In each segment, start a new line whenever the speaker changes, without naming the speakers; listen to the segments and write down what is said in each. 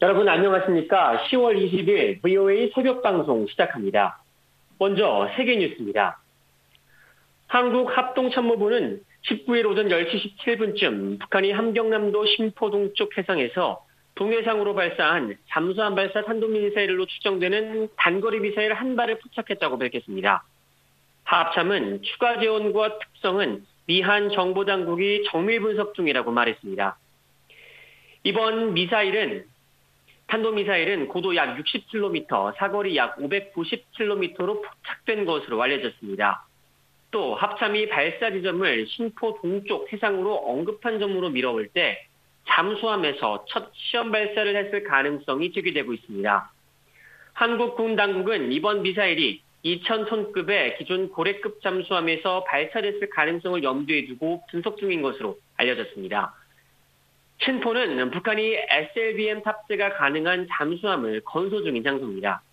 여러분 안녕하십니까? 10월 20일 VOA 새벽 방송 시작합니다. 먼저 세계 뉴스입니다. 한국합동참모부는 19일 오전 10시 17분쯤 북한이 함경남도 심포동쪽 해상에서 동해상으로 발사한 잠수함 발사 탄도미사일로 추정되는 단거리 미사일 한 발을 포착했다고 밝혔습니다. 합참은 추가 재원과 특성은 미한 정보당국이 정밀 분석 중이라고 말했습니다. 이번 탄도미사일은 고도 약 60km, 사거리 약 590km로 포착된 것으로 알려졌습니다. 또 합참이 발사 지점을 신포 동쪽 해상으로 언급한 점으로 미뤄볼 때 잠수함에서 첫 시험 발사를 했을 가능성이 제기되고 있습니다. 한국 군 당국은 이번 미사일이 2000톤급의 기존 고래급 잠수함에서 발사됐을 가능성을 염두에 두고 분석 중인 것으로 알려졌습니다. 신포는 북한이 SLBM 탑재가 가능한 잠수함을 건설 중인 장소입니다.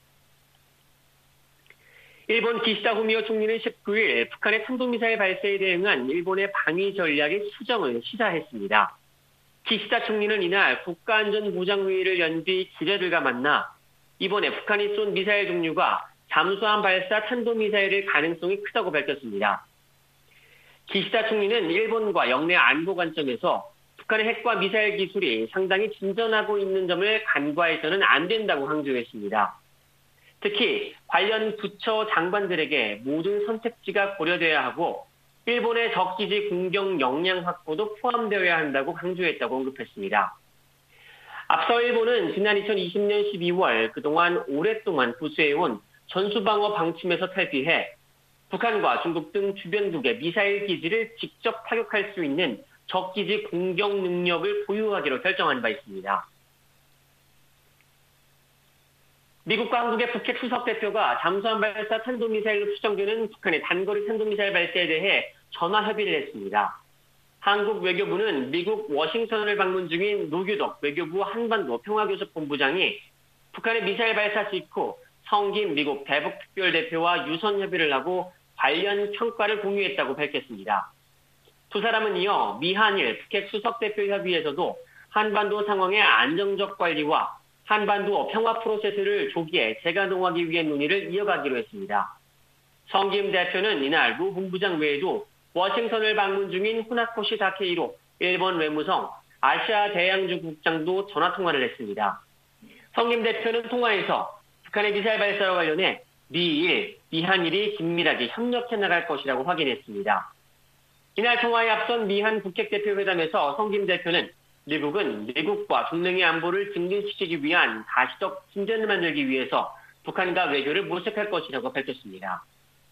일본 기시다 후미오 총리는 19일 북한의 탄도미사일 발사에 대응한 일본의 방위 전략의 수정을 시사했습니다. 기시다 총리는 이날 국가안전보장회의를 연 뒤 기자들과 만나 이번에 북한이 쏜 미사일 종류가 잠수함 발사 탄도미사일일 가능성이 크다고 밝혔습니다. 기시다 총리는 일본과 영내 안보 관점에서 북한의 핵과 미사일 기술이 상당히 진전하고 있는 점을 간과해서는 안 된다고 강조했습니다. 특히 관련 부처 장관들에게 모든 선택지가 고려돼야 하고 일본의 적기지 공격 역량 확보도 포함되어야 한다고 강조했다고 언급했습니다. 앞서 일본은 지난 2020년 12월 그동안 오랫동안 부수해온 전수방어 방침에서 탈피해 북한과 중국 등 주변국의 미사일 기지를 직접 타격할 수 있는 적기지 공격 능력을 보유하기로 결정한 바 있습니다. 미국과 한국의 북핵 수석 대표가 잠수함 발사 탄도미사일로 추정되는 북한의 단거리 탄도미사일 발사에 대해 전화 협의를 했습니다. 한국 외교부는 미국 워싱턴을 방문 중인 노규덕 외교부 한반도 평화교섭본부장이 북한의 미사일 발사 직후 성김 미국 대북특별대표와 유선 협의를 하고 관련 평가를 공유했다고 밝혔습니다. 두 사람은 이어 미한일 북핵 수석대표 협의에서도 한반도 상황의 안정적 관리와 한반도 평화 프로세스를 조기에 재가동하기 위한 논의를 이어가기로 했습니다. 성김 대표는 이날 루 본부장 외에도 워싱턴을 방문 중인 후나코시 다케이로 일본 외무성 아시아 대양주 국장도 전화통화를 했습니다. 성김 대표는 통화에서 북한의 미사일 발사와 관련해 미일, 미한일이 긴밀하게 협력해 나갈 것이라고 확인했습니다. 이날 통화에 앞선 미한 북핵 대표 회담에서 성김 대표는 미국은 미국과 동맹의 안보를 증진시키기 위한 가시적 진전을 만들기 위해서 북한과 외교를 모색할 것이라고 밝혔습니다.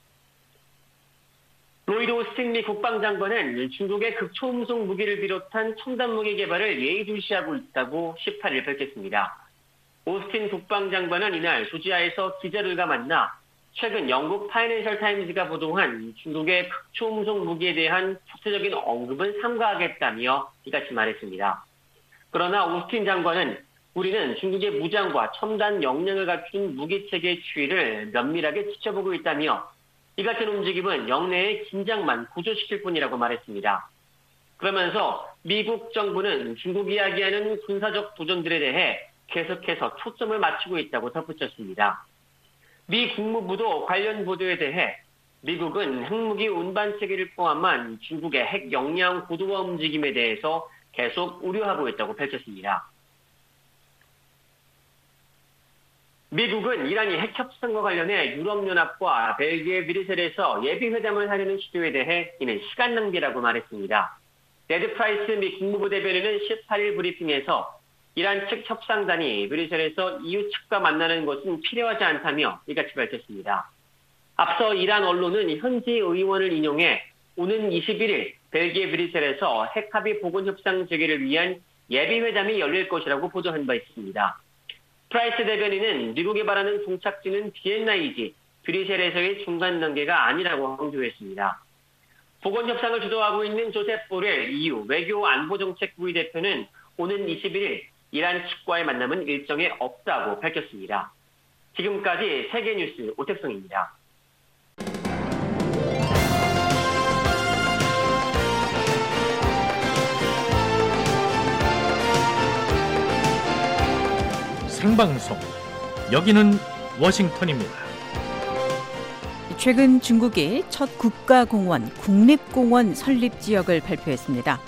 로이드 오스틴 미 국방장관은 중국의 극초음속 무기를 비롯한 첨단 무기 개발을 예의주시하고 있다고 18일 밝혔습니다. 오스틴 국방장관은 이날 조지아에서 기자들과 만나 최근 영국 파이낸셜 타임즈가 보도한 중국의 극초음속 무기에 대한 구체적인 언급은 삼가하겠다며 이같이 말했습니다. 그러나 오스틴 장관은 우리는 중국의 무장과 첨단 역량을 갖춘 무기체계의 추이를 면밀하게 지켜보고 있다며 이 같은 움직임은 영내의 긴장만 고조시킬 뿐이라고 말했습니다. 그러면서 미국 정부는 중국이 이야기하는 군사적 도전들에 대해 계속해서 초점을 맞추고 있다고 덧붙였습니다. 미 국무부도 관련 보도에 대해 미국은 핵무기 운반 체계를 포함한 중국의 핵 역량 고도화 움직임에 대해서 계속 우려하고 있다고 밝혔습니다. 미국은 이란이 핵 협상과 관련해 유럽연합과 벨기에 브뤼셀에서 예비회담을 하려는 시도에 대해 이는 시간 낭비라고 말했습니다. 네드 프라이스 미 국무부 대변인은 18일 브리핑에서 이란 측 협상단이 브뤼셀에서 EU 측과 만나는 것은 필요하지 않다며 이같이 밝혔습니다. 앞서 이란 언론은 현지 의원을 인용해 오는 21일 벨기에 브뤼셀에서 핵합의 복원 협상 재개를 위한 예비회담이 열릴 것이라고 보도한 바 있습니다. 프라이스 대변인은 미국이 바라는 종착지는 비엔나이지 브뤼셀에서의 중간 단계가 아니라고 강조했습니다. 복원 협상을 주도하고 있는 조셉 보렐 EU 외교안보정책부의 대표는 오는 21일 이란 측과의 만남은 일정에 없다고 밝혔습니다. 지금까지 세계뉴스 오택성입니다.
생방송. 여기는 워싱턴입니다.
최근 중국이 첫 국가공원, 국립공원 설립 지역을 발표했습니다.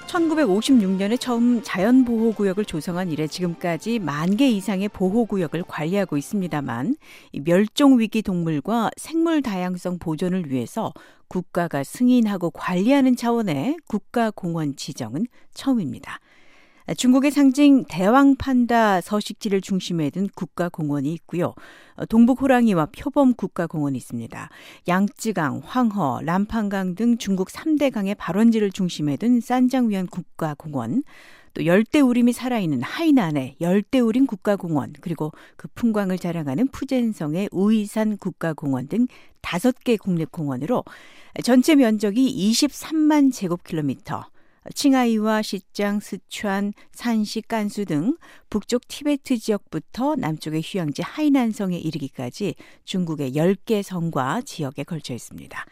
1956년에 처음 자연보호구역을 조성한 이래 지금까지 10,000개 이상의 보호구역을 관리하고 있습니다만 멸종위기 동물과 생물 다양성 보존을 위해서 국가가 승인하고 관리하는 차원의 국가공원 지정은 처음입니다. 중국의 상징 대왕판다 서식지를 중심에 둔 국가공원이 있고요. 동북호랑이와 표범 국가공원이 있습니다. 양쯔강, 황허, 람판강 등 중국 3대 강의 발원지를 중심에 둔 산장위안 국가공원, 또 열대우림이 살아있는 하이난의 열대우림 국가공원, 그리고 그 풍광을 자랑하는 푸젠성의 우이산 국가공원 등 5개 국립공원으로 전체 면적이 23만 제곱킬로미터, 칭하이와 시장, 스촨, 산시, 깐수 등 북쪽 티베트 지역부터 남쪽의 휴양지 하이난성에 이르기까지 중국의 10개 성과 지역에 걸쳐 있습니다.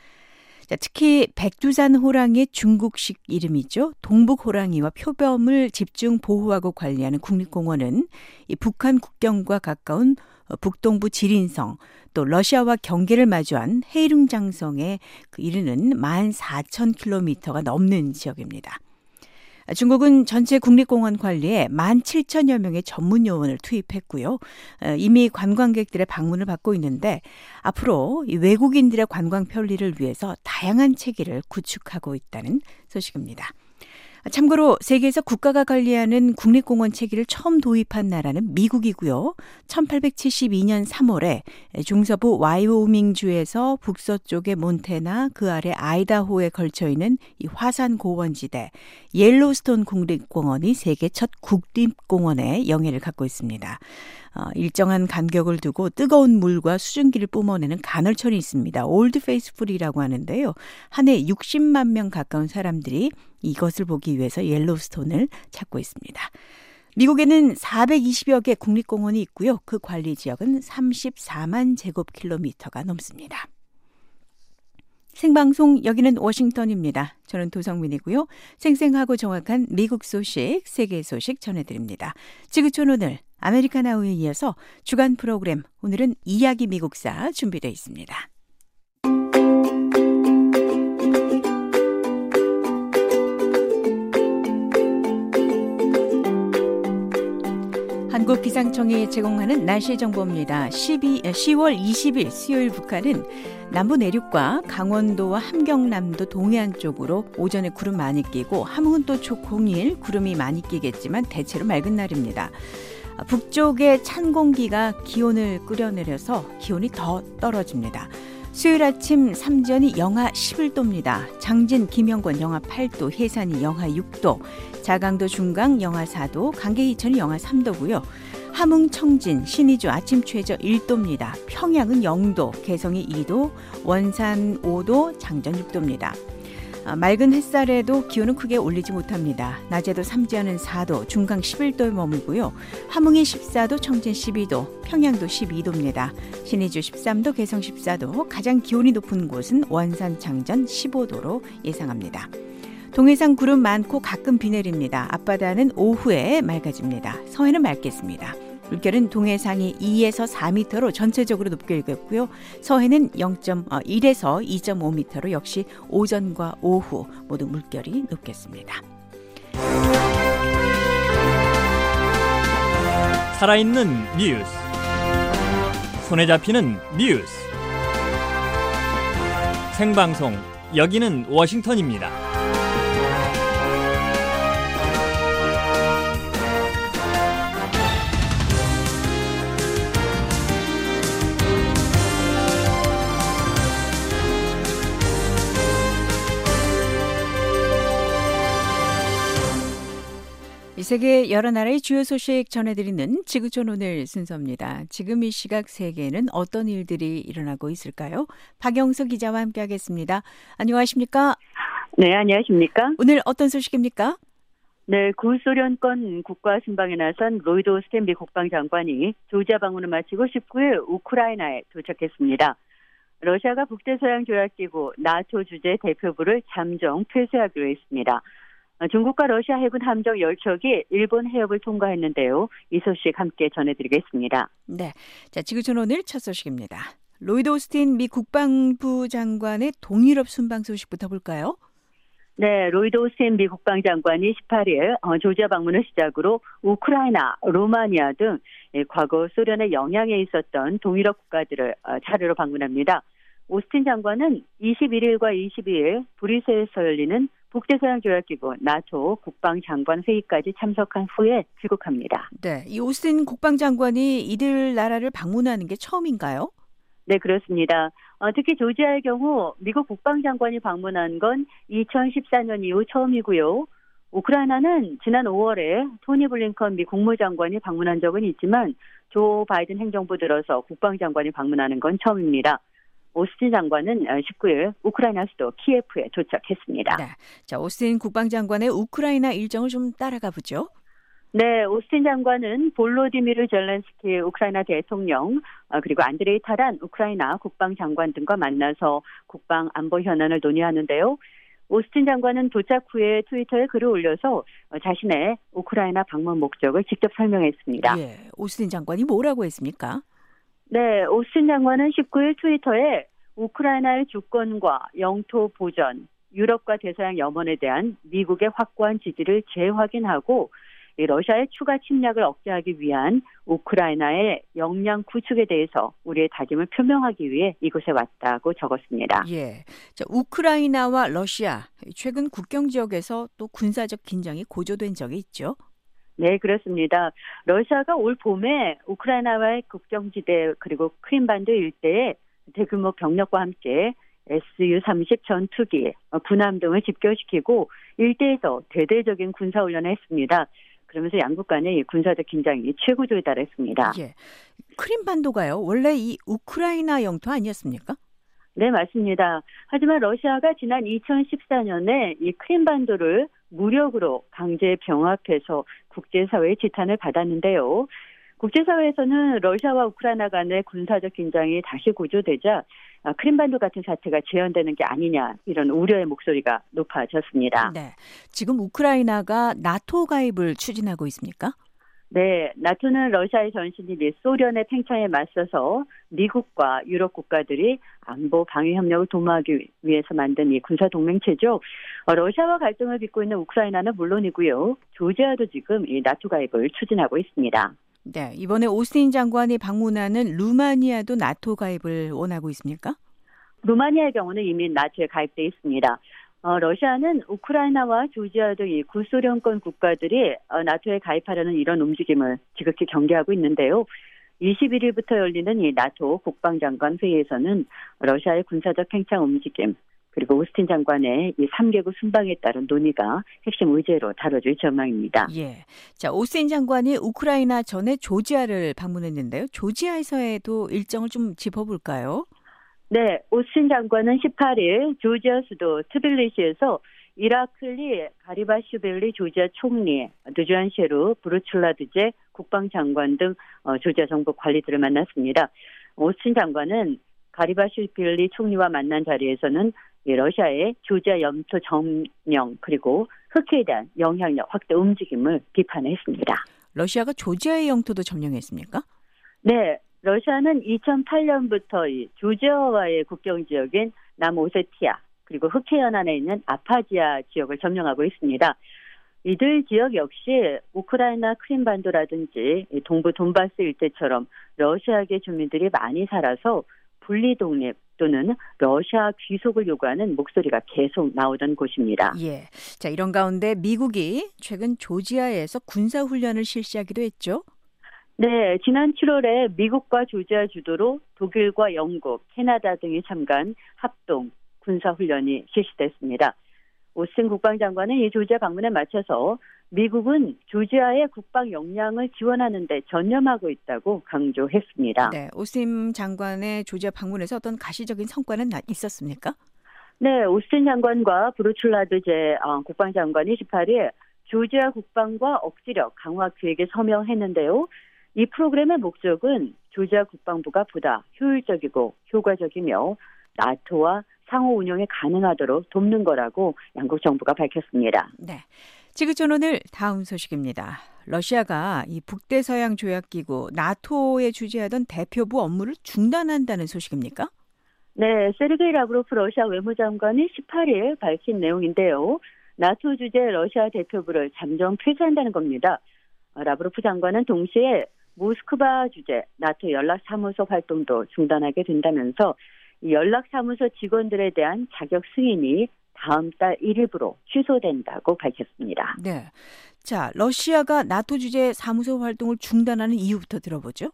특히 백두산 호랑이의 중국식 이름이죠. 동북호랑이와 표범을 집중 보호하고 관리하는 국립공원은 이 북한 국경과 가까운 북동부 지린성, 또 러시아와 경계를 마주한 헤이룽장성에 이르는 14,000km가 넘는 지역입니다. 중국은 전체 국립공원 관리에 17,000여 명의 전문 요원을 투입했고요. 이미 관광객들의 방문을 받고 있는데 앞으로 외국인들의 관광 편리를 위해서 다양한 체계를 구축하고 있다는 소식입니다. 참고로 세계에서 국가가 관리하는 국립공원 체계를 처음 도입한 나라는 미국이고요. 1872년 3월에 중서부 와이오밍주에서 북서쪽의 몬태나 그 아래 아이다호에 걸쳐 있는 이 화산 고원지대 옐로스톤 국립공원이 세계 첫 국립공원의 영예를 갖고 있습니다. 일정한 간격을 두고 뜨거운 물과 수증기를 뿜어내는 간헐천이 있습니다. 올드 페이스풀이라고 하는데요. 한 해 60만 명 가까운 사람들이 이것을 보기 위해서 옐로스톤을 찾고 있습니다. 미국에는 420여 개 국립공원이 있고요. 그 관리 지역은 34만 제곱킬로미터가 넘습니다. 생방송 여기는 워싱턴입니다. 저는 도성민이고요. 생생하고 정확한 미국 소식, 세계 소식 전해드립니다. 지구촌 오늘 아메리카나우에 이어서 주간 프로그램 오늘은 이야기 미국사 준비되어 있습니다. 한국기상청이 제공하는 날씨 정보입니다. 10월 20일 수요일 북한은 남부 내륙과 강원도와 함경남도 동해안 쪽으로 오전에 구름 많이 끼고 함흥은 또 공일 구름이 많이 끼겠지만 대체로 맑은 날입니다. 북쪽의 찬 공기가 기온을 끌어내려서 기온이 더 떨어집니다. 수요일 아침 삼전이 영하 11도입니다. 장진, 김영권 영하 8도, 해산이 영하 6도, 자강도 중강 영하 4도, 강계이천이 영하 3도고요. 함흥, 청진, 신의주 아침 최저 1도입니다. 평양은 0도, 개성이 2도, 원산 5도, 장전 6도입니다. 맑은 햇살에도 기온은 크게 올리지 못합니다. 낮에도 삼지연은 4도, 중강 11도에 머물고요. 함흥이 14도, 청진 12도, 평양도 12도입니다. 신의주 13도, 개성 14도, 가장 기온이 높은 곳은 원산, 장전 15도로 예상합니다. 동해상 구름 많고 가끔 비 내립니다. 앞바다는 오후에 맑아집니다. 서해는 맑겠습니다. 물결은 동해상이 2에서 4m로 전체적으로 높게 일겠고요. 서해는 1에서 2.5m로 역시 오전과 오후 모두 물결이 높겠습니다.
살아있는 뉴스, 손에 잡히는 뉴스, 생방송 여기는 워싱턴입니다.
이 세계 여러 나라의 주요 소식 전해드리는 지구촌 오늘 순서입니다. 지금 이 시각 세계에는 어떤 일들이 일어나고 있을까요? 박영수 기자와 함께하겠습니다. 안녕하십니까?
네, 안녕하십니까?
오늘 어떤 소식입니까?
네, 구소련권 국가 순방에 나선 로이드 오스틴 미 국방장관이 조지아 방문을 마치고 19일 우크라이나에 도착했습니다. 러시아가 북대서양조약기구 나토 주재 대표부를 잠정 폐쇄하기로 했습니다. 중국과 러시아 해군 함정 10척이 일본 해협을 통과했는데요. 이 소식 함께 전해드리겠습니다.
네, 자 지구촌 오늘 첫 소식입니다. 로이드 오스틴 미 국방부 장관의 동유럽 순방 소식부터 볼까요?
네, 로이드 오스틴 미 국방장관이 18일 조지아 방문을 시작으로 우크라이나, 루마니아 등 과거 소련의 영향에 있었던 동유럽 국가들을 차례로 방문합니다. 오스틴 장관은 21일과 22일 브뤼셀에서 열리는 북대서양조약기구 나토 국방장관 회의까지 참석한 후에 귀국합니다.
네, 이 오스틴 국방장관이 이들 나라를 방문하는 게 처음인가요?
네, 그렇습니다. 특히 조지아의 경우 미국 국방장관이 방문한 건 2014년 이후 처음이고요. 우크라이나는 지난 5월에 토니 블링컨 미 국무장관이 방문한 적은 있지만 조 바이든 행정부 들어서 국방장관이 방문하는 건 처음입니다. 오스틴 장관은 19일 우크라이나 수도 키예프에 도착했습니다.
네, 자 오스틴 국방장관의 우크라이나 일정을 좀 따라가 보죠.
네, 오스틴 장관은 볼로디미르 젤렌스키 우크라이나 대통령 그리고 안드레이 타란 우크라이나 국방장관 등과 만나서 국방 안보 현안을 논의하는데요. 오스틴 장관은 도착 후에 트위터에 글을 올려서 자신의 우크라이나 방문 목적을 직접 설명했습니다.
예, 오스틴 장관이 뭐라고 했습니까?
네, 오스틴 장관은 19일 트위터에 우크라이나의 주권과 영토 보전, 유럽과 대서양 염원에 대한 미국의 확고한 지지를 재확인하고 러시아의 추가 침략을 억제하기 위한 우크라이나의 역량 구축에 대해서 우리의 다짐을 표명하기 위해 이곳에 왔다고 적었습니다.
예, 자, 우크라이나와 러시아 최근 국경 지역에서 또 군사적 긴장이 고조된 적이 있죠.
네, 그렇습니다. 러시아가 올 봄에 우크라이나와의 국경지대 그리고 크림반도 일대에 대규모 병력과 함께 Su-30 전투기, 군함 등을 집결시키고 일대에서 대대적인 군사훈련을 했습니다. 그러면서 양국 간의 군사적 긴장이 최고조에 달했습니다.
예, 크림반도가요. 원래 이 우크라이나 영토 아니었습니까?
네, 맞습니다. 하지만 러시아가 지난 2014년에 이 크림반도를 무력으로 강제 병합해서 국제사회의 지탄을 받았는데요. 국제사회에서는 러시아와 우크라이나 간의 군사적 긴장이 다시 고조되자 크림반도 같은 사태가 재현되는 게 아니냐 이런 우려의 목소리가 높아졌습니다.
네, 지금 우크라이나가 나토 가입을 추진하고 있습니까?
네, 나토는 러시아의 전신인 소련의 팽창에 맞서서 미국과 유럽 국가들이 안보 방위 협력을 도모하기 위해서 만든 이 군사 동맹체죠. 러시아와 갈등을 빚고 있는 우크라이나는 물론이고요. 조지아도 지금 이 나토 가입을 추진하고 있습니다.
네, 이번에 오스틴 장관이 방문하는 루마니아도 나토 가입을 원하고 있습니까?
루마니아의 경우는 이미 나토에 가입돼 있습니다. 러시아는 우크라이나와 조지아 등 이 구소련권 국가들이 나토에 가입하려는 이런 움직임을 지극히 경계하고 있는데요. 21일부터 열리는 이 나토 국방장관 회의에서는 러시아의 군사적 팽창 움직임 그리고 오스틴 장관의 이 3개국 순방에 따른 논의가 핵심 의제로 다뤄질 전망입니다.
예, 자 오스틴 장관이 우크라이나 전에 조지아를 방문했는데요. 조지아에서도 일정을 좀 짚어볼까요?
네, 오스틴 장관은 18일 조지아 수도 트빌리시에서 이라클리 가리바슈빌리 조지아 총리, 드주안 셰루 브루출라드제 국방장관 등 조지아 정부 관리들을 만났습니다. 오스틴 장관은 가리바슈빌리 총리와 만난 자리에서는 러시아의 조지아 영토 점령 그리고 흑해에 대한 영향력 확대 움직임을 비판했습니다.
러시아가 조지아의 영토도 점령했습니까?
네, 러시아는 2008년부터 이 조지아와의 국경 지역인 남오세티아 그리고 흑해 연안에 있는 아파지아 지역을 점령하고 있습니다. 이들 지역 역시 우크라이나 크림반도라든지 동부 돈바스 일대처럼 러시아계 주민들이 많이 살아서 분리 독립 또는 러시아 귀속을 요구하는 목소리가 계속 나오던 곳입니다.
예, 자 이런 가운데 미국이 최근 조지아에서 군사훈련을 실시하기도 했죠.
네, 지난 7월에 미국과 조지아 주도로 독일과 영국, 캐나다 등이 참가한 합동 군사훈련이 실시됐습니다. 오스틴 국방장관은 이 조지아 방문에 맞춰서 미국은 조지아의 국방 역량을 지원하는 데 전념하고 있다고 강조했습니다.
네, 오스틴 장관의 조지아 방문에서 어떤 가시적인 성과는 있었습니까?
네, 오스틴 장관과 브루출라드제 국방장관이 18일 조지아 국방과 억지력 강화 계획에 서명했는데요. 이 프로그램의 목적은 조지아 국방부가 보다 효율적이고 효과적이며 나토와 상호 운용이 가능하도록 돕는 거라고 양국 정부가 밝혔습니다.
네. 지구촌 오늘 다음 소식입니다. 러시아가 이 북대서양 조약기구 나토에 주재하던 대표부 업무를 중단한다는 소식입니까?
네, 세르게이 라브로프 러시아 외무장관이 18일 밝힌 내용인데요. 나토 주재 러시아 대표부를 잠정 폐쇄한다는 겁니다. 라브로프 장관은 동시에 모스크바 주재 나토 연락사무소 활동도 중단하게 된다면서 이 연락사무소 직원들에 대한 자격 승인이 다음 달 1일부로 취소된다고 밝혔습니다.
네. 자, 러시아가 나토 주재 사무소 활동을 중단하는 이유부터 들어보죠.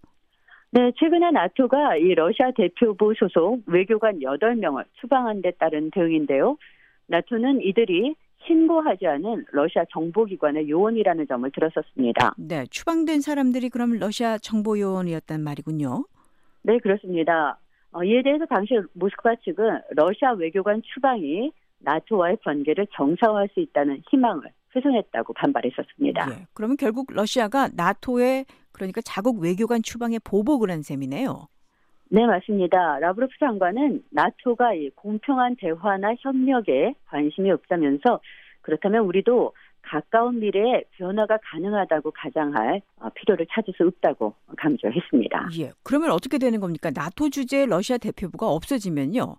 네, 최근에 나토가 이 러시아 대표부 소속 외교관 8명을 추방한 데 따른 대응인데요. 나토는 이들이 신고하지 않은 러시아 정보기관의 요원이라는 점을 들었었습니다.
네, 추방된 사람들이 그럼 러시아 정보요원이었단 말이군요.
네, 그렇습니다. 이에 대해서 당시 모스크바 측은 러시아 외교관 추방이 나토와의 관계를 정상화할 수 있다는 희망을 훼손했다고 반발했었습니다.
예, 그러면 결국 러시아가 나토에 그러니까 자국 외교관 추방에 보복을 한 셈이네요.
네, 맞습니다. 라브로프 장관은 나토가 이 공평한 대화나 협력에 관심이 없다면서 그렇다면 우리도 가까운 미래에 변화가 가능하다고 가장할 필요를 찾을 수 없다고 강조했습니다.
예, 그러면 어떻게 되는 겁니까? 나토 주재 러시아 대표부가 없어지면요.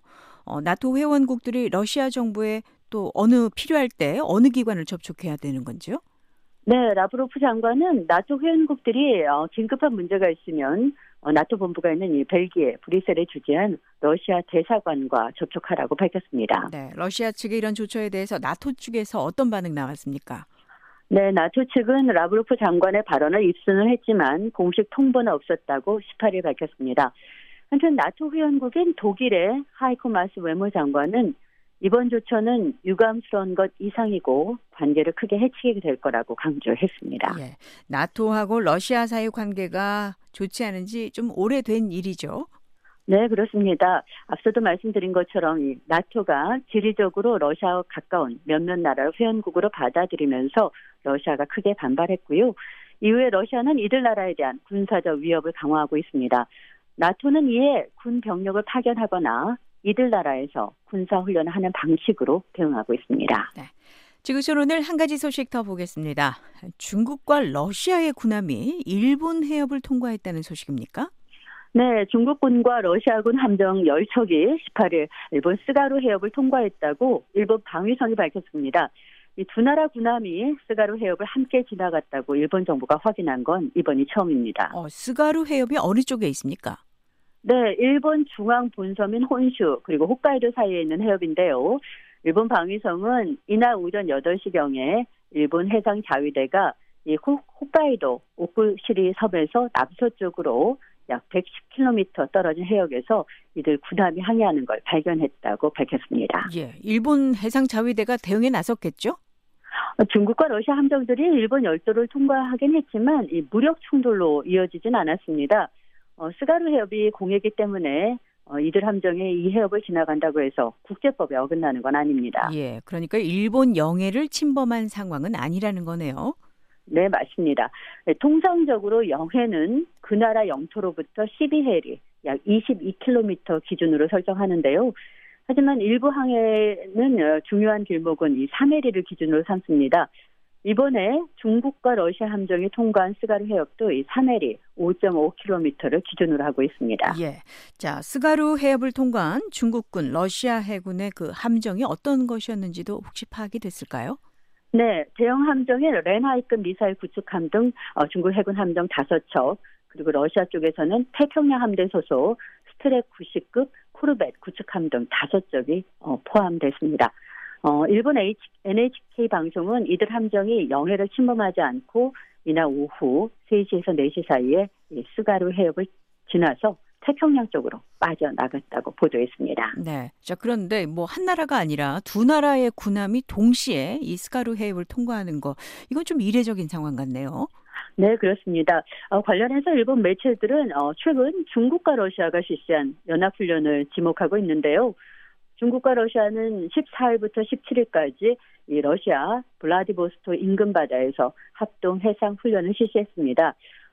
나토 회원국들이 러시아 정부에 또 필요할 때 어느 기관을 접촉해야 되는 건지요?
네, 라브로프 장관은 나토 회원국들이 긴급한 문제가 있으면 나토 본부가 있는 이 벨기에 브뤼셀에 주재한 러시아 대사관과 접촉하라고 밝혔습니다.
네, 러시아 측의 이런 조처에 대해서 나토 측에서 어떤 반응 나왔습니까?
네, 나토 측은 라브로프 장관의 발언을 입수는 했지만 공식 통보는 없었다고 18일 밝혔습니다. 한편 나토 회원국인 독일의 하이코 마스 외무장관은 이번 조처는 유감스러운 것 이상이고 관계를 크게 해치게 될 거라고 강조했습니다.
예, 나토하고 러시아 사이 관계가 좋지 않은 지 좀 오래된 일이죠.
네, 그렇습니다. 앞서도 말씀드린 것처럼 이 나토가 지리적으로 러시아와 가까운 몇몇 나라를 회원국으로 받아들이면서 러시아가 크게 반발했고요. 이후에 러시아는 이들 나라에 대한 군사적 위협을 강화하고 있습니다. 나토는 이에 군 병력을 파견하거나 이들 나라에서 군사훈련을 하는 방식으로 대응하고 있습니다.
네. 지구촌 오늘 한 가지 소식 더 보겠습니다. 중국과 러시아의 군함이 일본 해협을 통과했다는 소식입니까?
네, 중국군과 러시아군 함정 10척이 18일 일본 스가루 해협을 통과했다고 일본 방위성이 밝혔습니다. 이 두 나라 군함이 스가루 해협을 함께 지나갔다고 일본 정부가 확인한 건 이번이 처음입니다.
스가루 해협이 어느 쪽에 있습니까?
네, 일본 중앙 본섬인 혼슈 그리고 홋카이도 사이에 있는 해협인데요. 일본 방위성은 이날 오전 8시경에 일본 해상 자위대가 이 홋카이도 오쿠시리 섬에서 남서쪽으로 약 110km 떨어진 해역에서 이들 군함이 항해하는 걸 발견했다고 밝혔습니다.
예, 일본 해상 자위대가 대응에 나섰겠죠?
중국과 러시아 함정들이 일본 열도를 통과하긴 했지만 이 무력 충돌로 이어지진 않았습니다. 스가루 해협이 공해이기 때문에 이들 함정이 이 해협을 지나간다고 해서 국제법에 어긋나는 건 아닙니다.
예, 그러니까 일본 영해를 침범한 상황은 아니라는 거네요.
네, 맞습니다. 통상적으로 영해는 그 나라 영토로부터 12해리, 약 22km 기준으로 설정하는데요. 하지만 일부 항해는 중요한 길목은 이 3해리를 기준으로 삼습니다. 이번에 중국과 러시아 함정이 통과한 스가루 해협도 이 3해리 5.5km를 기준으로 하고 있습니다.
예, 자 스가루 해협을 통과한 중국군, 러시아 해군의 그 함정이 어떤 것이었는지도 혹시 파악이 됐을까요?
네, 대형 함정인 렌하이급 미사일 구축함 등 중국 해군 함정 5척, 그리고 러시아 쪽에서는 태평양 함대 소속 스트랩 90급 코르벳 구축함 등 5척이 포함됐습니다. 일본 NHK 방송은 이들 함정이 영해를 침범하지 않고 이날 오후 3시에서 4시 사이에 스가루 해협을 지나서 태평양 쪽으로 빠져나갔다고 보도했습니다.
네. 자, 그런데 한 나라가 아니라 두 나라의 군함이 동시에 이 스가루 해협을 통과하는 거, 이건 좀 이례적인 상황 같네요.
네, 그렇습니다. 관련해서 일본 매체들은 최근 중국과 러시아가 실시한 연합훈련을 지목하고 있는데요. 중국과 러시아는 14일부터 17일까지 이 러시아 블라디보스토크 인근 바다에서 합동 해상 훈련을 실시했습니다.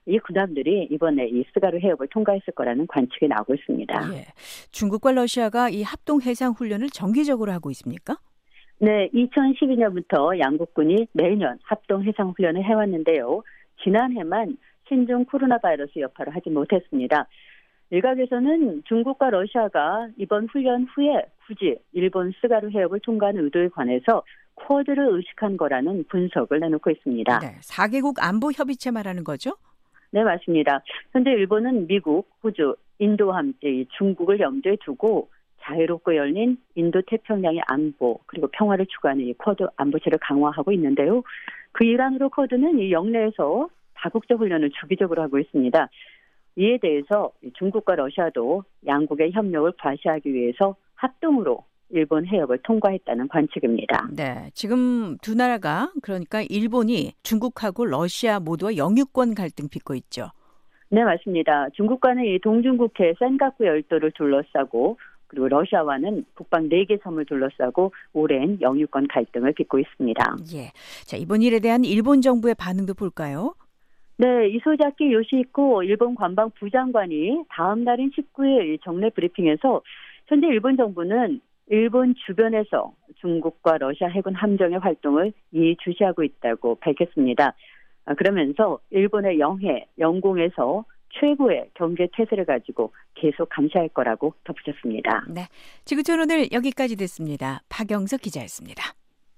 이 군함들이 이번에 이 스가루 해협을 통과했을 거라는 관측이 나오고 있습니다.
예. 중국과 러시아가 이 합동 해상 훈련을 정기적으로 하고 있습니까?
네, 2012년부터 양국군이 매년 합동 해상 훈련을 해왔는데요. 지난해만 신종 코로나 바이러스 여파로 하지 못했습니다. 일각에서는 중국과 러시아가 이번 훈련 후에 굳이 일본 스가루 해협을 통과하는 의도에 관해서 쿼드를 의식한 거라는 분석을 내놓고 있습니다.
네, 4개국 안보 협의체 말하는 거죠?
네, 맞습니다. 현재 일본은 미국, 호주, 인도와 함께 중국을 염두에 두고 자유롭고 열린 인도태평양의 안보 그리고 평화를 추구하는 이 쿼드 안보체를 강화하고 있는데요. 그 일환으로 쿼드는 이 영내에서 다국적 훈련을 주기적으로 하고 있습니다. 이에 대해서 중국과 러시아도 양국의 협력을 과시하기 위해서 합동으로 일본 해협을 통과했다는 관측입니다.
네, 지금 두 나라가 그러니까 일본이 중국하고 러시아 모두와 영유권 갈등 빚고 있죠.
네, 맞습니다. 중국과는 이 동중국해 센가쿠 열도를 둘러싸고 그리고 러시아와는 북방 4개 섬을 둘러싸고 오랜 영유권 갈등을 빚고 있습니다.
예, 자 이번 일에 대한 일본 정부의 반응도 볼까요?
네, 이소자키 요시히코 일본 관방 부장관이 다음 날인 19일 정례 브리핑에서 현재 일본 정부는 일본 주변에서 중국과 러시아 해군 함정의 활동을 예의주시하고 있다고 밝혔습니다. 그러면서 일본의 영해, 영공에서 최고의 경계 태세를 가지고 계속 감시할 거라고 덧붙였습니다.
네, 지구촌 오늘 여기까지 됐습니다. 박영석 기자였습니다.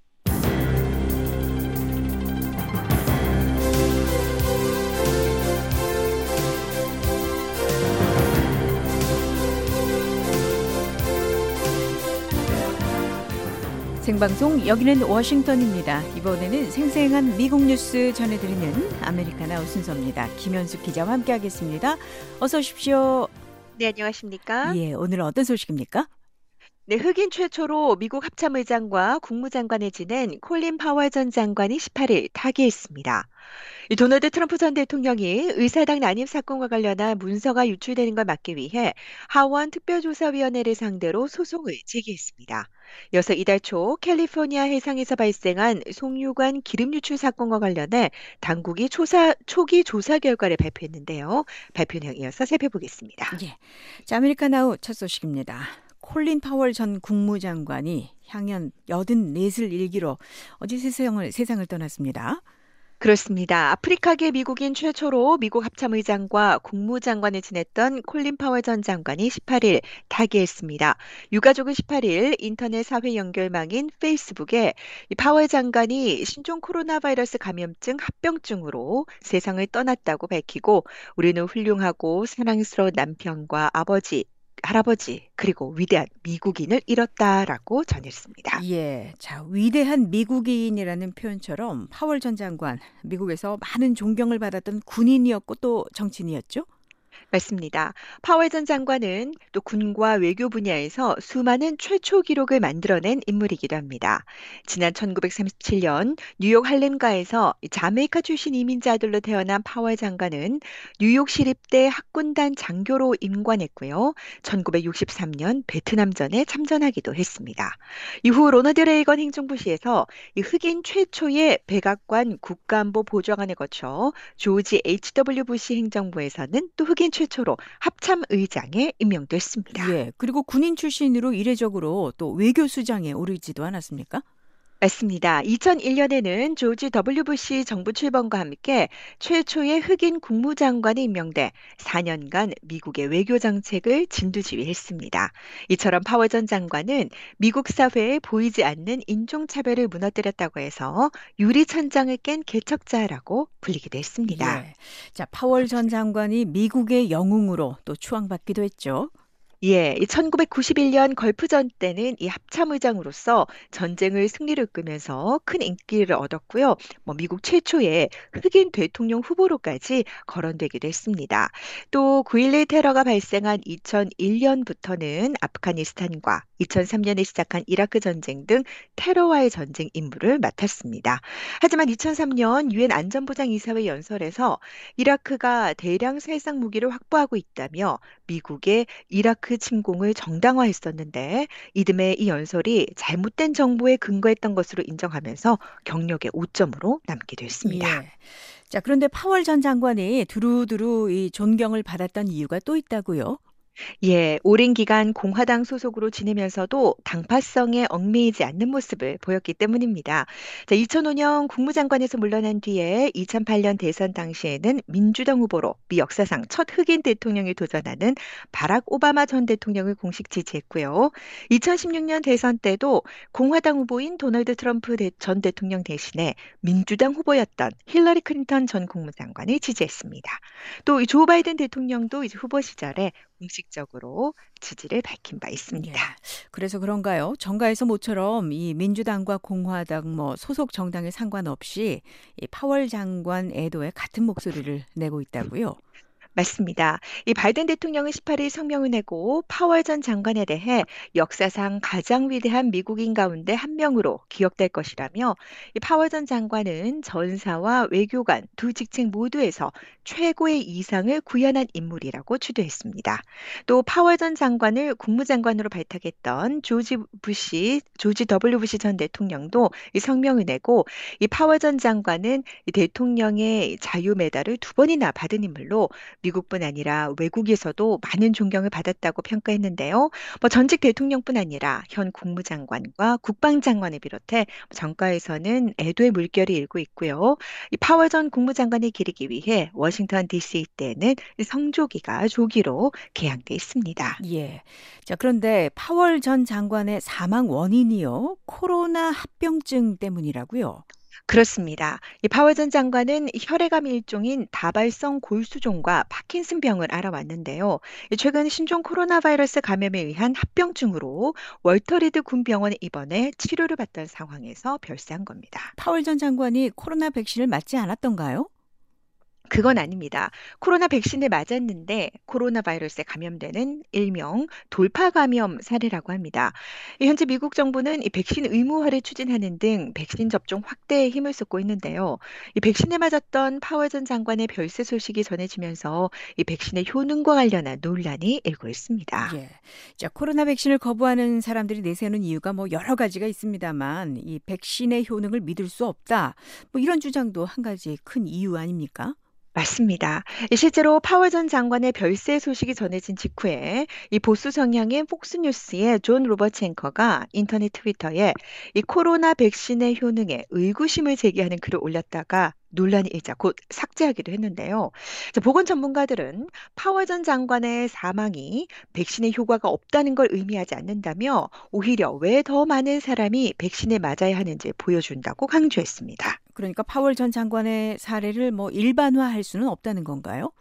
생방송 여기는 워싱턴입니다. 이번에는 생생한 미국 뉴스 전해드리는 아메리카나 순서입니다. 김현숙 기자와 함께하겠습니다. 어서 오십시오.
네, 안녕하십니까?
예, 오늘은 어떤 소식입니까?
네, 흑인 최초로 미국 합참의장과 국무장관을 지낸 콜린 파월 전 장관이 18일 타계했습니다. 이 도널드 트럼프 전 대통령이 의사당 난임 사건과 관련한 문서가 유출되는 걸 막기 위해 하원 특별조사위원회를 상대로 소송을 제기했습니다. 이어서 이달 초 캘리포니아 해상에서 발생한 송유관 기름 유출 사건과 관련해 당국이 초기 조사 결과를 발표했는데요. 발표 내용 이어서 살펴보겠습니다.
예, 자, 아메리카나우 첫 소식입니다. 콜린 파월 전 국무장관이 향연 84을 일기로 어제 세상을 떠났습니다.
그렇습니다. 아프리카계 미국인 최초로 미국 합참의장과 국무장관을 지냈던 콜린 파월 전 장관이 18일 타계했습니다. 유가족은 18일 인터넷 사회 연결망인 페이스북에 이 파월 장관이 신종 코로나 바이러스 감염증 합병증으로 세상을 떠났다고 밝히고 우리는 훌륭하고 사랑스러운 남편과 아버지, 할아버지 그리고 위대한 미국인을 잃었다라고 전했습니다.
예, 자 위대한 미국인이라는 표현처럼 파월 전 장관 미국에서 많은 존경을 받았던 군인이었고 또 정치인이었죠.
맞습니다. 파월 전 장관은 또 군과 외교 분야에서 수많은 최초 기록을 만들어낸 인물이기도 합니다. 지난 1937년 뉴욕 할렘가에서 자메이카 출신 이민자들로 태어난 파월 장관은 뉴욕 시립대 학군단 장교로 임관했고요. 1963년 베트남전에 참전하기도 했습니다. 이후 로너드 레이건 행정부시에서 이 흑인 최초의 백악관 국가안보 보좌관을 거쳐 조지 H.W. 부시 행정부에서는 또 흑인 최초로 합참의장에 임명됐습니다.
예, 그리고 군인 출신으로 이례적으로 또 외교수장에 오르지도 않았습니까?
맞습니다. 2001년에는 조지 W. 부시 정부 출범과 함께 최초의 흑인 국무장관이 임명돼 4년간 미국의 외교 정책을 진두지휘했습니다. 이처럼 파월 전 장관은 미국 사회에 보이지 않는 인종차별을 무너뜨렸다고 해서 유리천장을 깬 개척자라고 불리기도 했습니다.
예. 자, 파월 전 장관이 미국의 영웅으로 또 추앙받기도 했죠.
예, 1991년 걸프전 때는 이 합참의장으로서 전쟁을 승리로 이끌면서 큰 인기를 얻었고요. 미국 최초의 흑인 대통령 후보로까지 거론되기도 했습니다. 또 9.11 테러가 발생한 2001년부터는 아프가니스탄과 2003년에 시작한 이라크 전쟁 등 테러와의 전쟁 임무를 맡았습니다. 하지만 2003년 유엔 안전보장이사회 연설에서 이라크가 대량 살상 무기를 확보하고 있다며 미국의 이라크 침공을 정당화했었는데 이듬해 이 연설이 잘못된 정보에 근거했던 것으로 인정하면서 경력의 오점으로 남기도 했습니다.
예. 자, 그런데 파월 전 장관이 두루두루 이 존경을 받았던 이유가 또 있다고요?
예, 오랜 기간 공화당 소속으로 지내면서도 당파성에 얽매이지 않는 모습을 보였기 때문입니다. 자, 2005년 국무장관에서 물러난 뒤에 2008년 대선 당시에는 민주당 후보로 미 역사상 첫 흑인 대통령이 도전하는 바락 오바마 전 대통령을 공식 지지했고요. 2016년 대선 때도 공화당 후보인 도널드 트럼프 전 대통령 대신에 민주당 후보였던 힐러리 클린턴 전 국무장관을 지지했습니다. 또 조 바이든 대통령도 이제 후보 시절에 공식적으로 지지를 밝힌 바
예.
있습니다.
그래서 그런가요? 정가에서 모처럼 이 민주당과 공화당 뭐 소속 정당에 상관없이 이 파월 장관 애도에 같은 목소리를 내고 있다고요?
맞습니다. 이 바이든 대통령은 18일 성명을 내고 파월 전 장관에 대해 역사상 가장 위대한 미국인 가운데 한 명으로 기억될 것이라며 이 파월 전 장관은 전사와 외교관 두 직책 모두에서 최고의 이상을 구현한 인물이라고 추도했습니다. 또 파월 전 장관을 국무장관으로 발탁했던 조지 W. 부시 전 대통령도 이 성명을 내고 이 파월 전 장관은 이 대통령의 자유 메달을 두 번이나 받은 인물로 미국뿐 아니라 외국에서도 많은 존경을 받았다고 평가했는데요. 뭐 전직 대통령뿐 아니라 현 국무장관과 국방장관을 비롯해 정가에서는 애도의 물결이 일고 있고요. 이 파월 전 국무장관을 기리기 위해 워싱턴 DC 때는 성조기가 조기로 개항돼 있습니다.
예. 자, 그런데 파월 전 장관의 사망 원인이요. 코로나 합병증 때문이라고요?
그렇습니다. 이 파월 전 장관은 혈액암 일종인 다발성 골수종과 파킨슨병을 앓아왔는데요. 최근 신종 코로나 바이러스 감염에 의한 합병증으로 월터 리드 군병원에 입원해 치료를 받던 상황에서 별세한 겁니다.
파월 전 장관이 코로나 백신을 맞지 않았던가요?
그건 아닙니다. 코로나 백신을 맞았는데 코로나 바이러스에 감염되는 일명 돌파 감염 사례라고 합니다. 현재 미국 정부는 이 백신 의무화를 추진하는 등 백신 접종 확대에 힘을 쏟고 있는데요. 이 백신에 맞았던 파월 전 장관의 별세 소식이 전해지면서 이 백신의 효능과 관련한 논란이 일고 있습니다.
예. 자, 코로나 백신을 거부하는 사람들이 내세우는 이유가 뭐 여러 가지가 있습니다만 이 백신의 효능을 믿을 수 없다. 뭐 이런 주장도 한 가지 큰 이유 아닙니까?
맞습니다. 실제로 파월 전 장관의 별세 소식이 전해진 직후에 이 보수 성향의 폭스뉴스의 존 로버츠 앵커가 인터넷 트위터에 이 코로나 백신의 효능에 의구심을 제기하는 글을 올렸다가 논란이 일자 곧 삭제하기도 했는데요. 자, 보건 전문가들은 파월 전 장관의 사망이 백신의 효과가 없다는 걸 의미하지 않는다며 오히려 왜 더 많은 사람이 백신에 맞아야 하는지 보여준다고 강조했습니다.
그러니까 파월 전 장관의 사례를 뭐 일반화할 수는 없다는 건가요?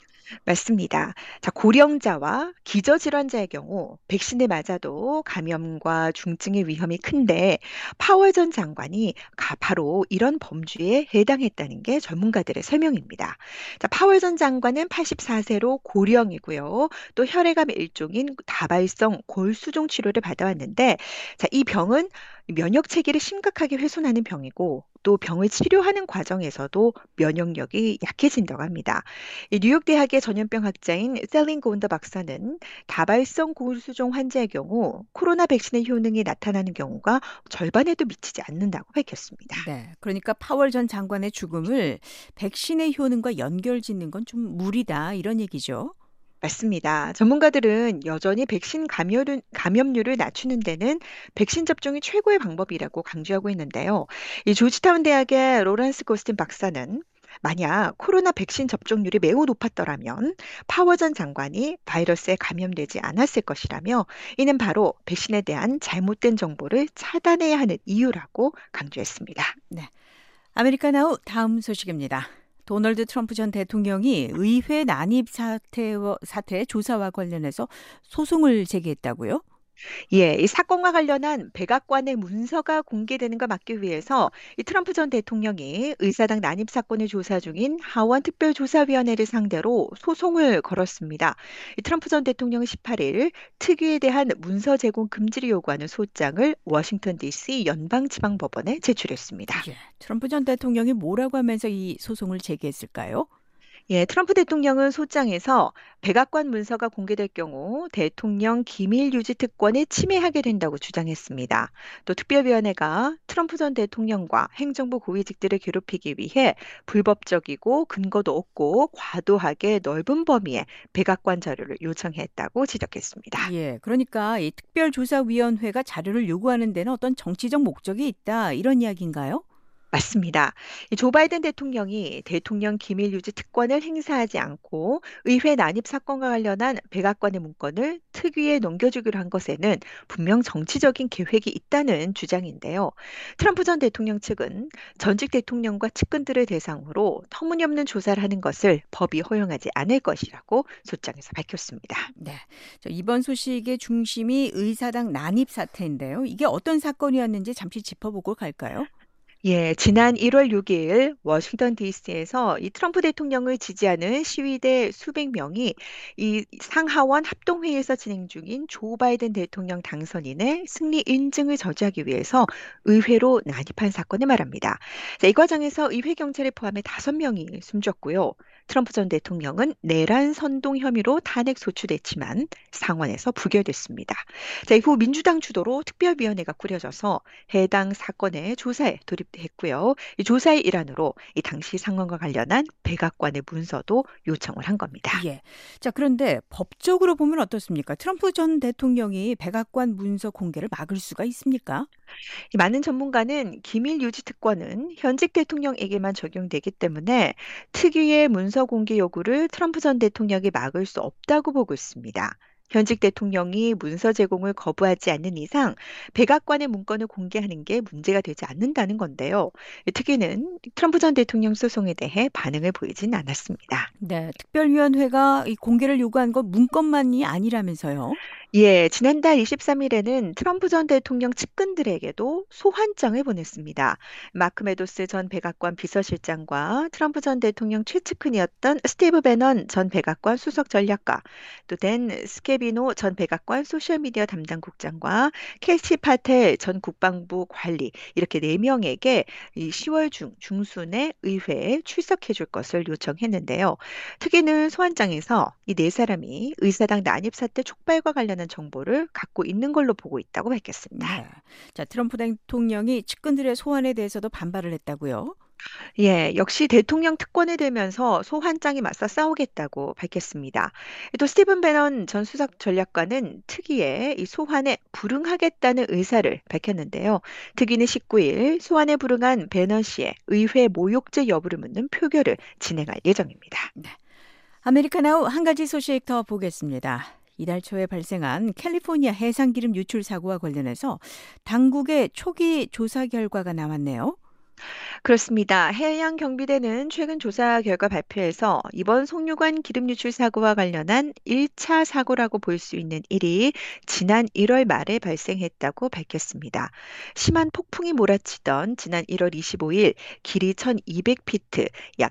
맞습니다. 자, 고령자와 기저질환자의 경우 백신을 맞아도 감염과 중증의 위험이 큰데 파월 전 장관이 바로 이런 범주에 해당했다는 게 전문가들의 설명입니다. 자, 파월 전 장관은 84세로 고령이고요. 또 혈액암 일종인 다발성 골수종 치료를 받아왔는데 자, 이 병은 면역 체계를 심각하게 훼손하는 병이고 또 병을 치료하는 과정에서도 면역력이 약해진다고 합니다. 이 뉴욕 대학의 전염병 학자인 셀린 고운더 박사는 다발성 고울수종 환자의 경우 코로나 백신의 효능이 나타나는 경우가 절반에도 미치지 않는다고 밝혔습니다.
네. 그러니까 파월 전 장관의 죽음을 백신의 효능과 연결짓는 건 좀 무리다 이런 얘기죠.
맞습니다. 전문가들은 여전히 백신 감염률을 낮추는 데는 백신 접종이 최고의 방법이라고 강조하고 있는데요. 이 조지타운 대학의 로런스 고스틴 박사는 만약 코로나 백신 접종률이 매우 높았더라면 파월 전 장관이 바이러스에 감염되지 않았을 것이라며 이는 바로 백신에 대한 잘못된 정보를 차단해야 하는 이유라고 강조했습니다.
네. 아메리카나우 다음 소식입니다. 도널드 트럼프 전 대통령이 의회 난입 사태 조사와 관련해서 소송을 제기했다고요?
예, 이 사건과 관련한 백악관의 문서가 공개되는 걸 막기 위해서 이 트럼프 전 대통령이 의사당 난입 사건을 조사 중인 하원 특별조사위원회를 상대로 소송을 걸었습니다. 이 트럼프 전 대통령은 18일 특위에 대한 문서 제공 금지를 요구하는 소장을 워싱턴 DC 연방지방법원에 제출했습니다.
예. 트럼프 전 대통령이 뭐라고 하면서 이 소송을 제기했을까요?
예, 트럼프 대통령은 소장에서 백악관 문서가 공개될 경우 대통령 기밀 유지 특권에 침해하게 된다고 주장했습니다. 또 특별위원회가 트럼프 전 대통령과 행정부 고위직들을 괴롭히기 위해 불법적이고 근거도 없고 과도하게 넓은 범위의 백악관 자료를 요청했다고 지적했습니다.
예, 그러니까 이 특별조사위원회가 자료를 요구하는 데는 어떤 정치적 목적이 있다 이런 이야기인가요?
맞습니다. 이조 바이든 대통령이 대통령 기밀 유지 특권을 행사하지 않고 의회 난입 사건과 관련한 백악관의 문건을 특위에 넘겨주기로 한 것에는 분명 정치적인 계획이 있다는 주장인데요. 트럼프 전 대통령 측은 전직 대통령과 측근들을 대상으로 터무니없는 조사를 하는 것을 법이 허용하지 않을 것이라고 소장에서 밝혔습니다.
네. 이번 소식의 중심이 의사당 난입 사태인데요. 이게 어떤 사건이었는지 잠시 짚어보고 갈까요?
예, 지난 1월 6일 워싱턴 DC에서 이 트럼프 대통령을 지지하는 시위대 수백 명이 이 상하원 합동회의에서 진행 중인 조 바이든 대통령 당선인의 승리 인증을 저지하기 위해서 의회로 난입한 사건을 말합니다. 자, 이 과정에서 의회 경찰을 포함해 5명이 숨졌고요. 트럼프 전 대통령은 내란 선동 혐의로 탄핵 소추됐지만 상원에서 부결됐습니다. 자, 이후 민주당 주도로 특별위원회가 꾸려져서 해당 사건의 조사에 돌입했고요. 이 조사의 일환으로 이 당시 상황과 관련한 백악관의 문서도 요청을 한 겁니다.
예. 자, 그런데 법적으로 보면 어떻습니까? 트럼프 전 대통령이 백악관 문서 공개를 막을 수가 있습니까?
많은 전문가는 기밀 유지 특권은 현직 대통령에게만 적용되기 때문에 특유의 문서 공개 요구를 트럼프 전 대통령이 막을 수 없다고 보고 있습니다. 현직 대통령이 문서 제공을 거부하지 않는 이상 백악관의 문건을 공개하는 게 문제가 되지 않는다는 건데요. 특위는 트럼프 전 대통령 소송에 대해 반응을 보이진 않았습니다.
네, 특별위원회가 이 공개를 요구한 건 문건만이 아니라면서요.
예, 지난달 23일에는 트럼프 전 대통령 측근들에게도 소환장을 보냈습니다. 마크 메도스 전 백악관 비서실장과 트럼프 전 대통령 최측근이었던 스티브 배넌 전 백악관 수석 전략가, 또 댄 스케비노 전 백악관 소셜미디어 담당 국장과 켈시 파텔 전 국방부 관리 이렇게 4명에게 이 10월 중순에 의회에 출석해 줄 것을 요청했는데요. 특위는 소환장에서 이 4사람이 의사당 난입 사태 촉발과 관련한 정보를 갖고 있는 걸로 보고 있다고 밝혔습니다.
네. 자, 트럼프 대통령이 측근들의 소환에 대해서도 반발을 했다고요.
예, 역시 대통령 특권에 대면서 소환장이 맞서 싸우겠다고 밝혔습니다. 또 스티븐 배넌 전 수석 전략관은 특위에 이 소환에 불응하겠다는 의사를 밝혔는데요. 특위는 19일 소환에 불응한 배넌 씨의 의회 모욕죄 여부를 묻는 표결을 진행할 예정입니다.
네. 아메리카노 한 가지 소식 더 보겠습니다. 이달 초에 발생한 캘리포니아 해상기름 유출 사고와 관련해서 당국의 초기 조사 결과가 나왔네요.
그렇습니다. 해양경비대는 최근 조사 결과 발표에서 이번 송유관 기름 유출 사고와 관련한 1차 사고라고 볼 수 있는 일이 지난 1월 말에 발생했다고 밝혔습니다. 심한 폭풍이 몰아치던 지난 1월 25일 길이 1200피트, 약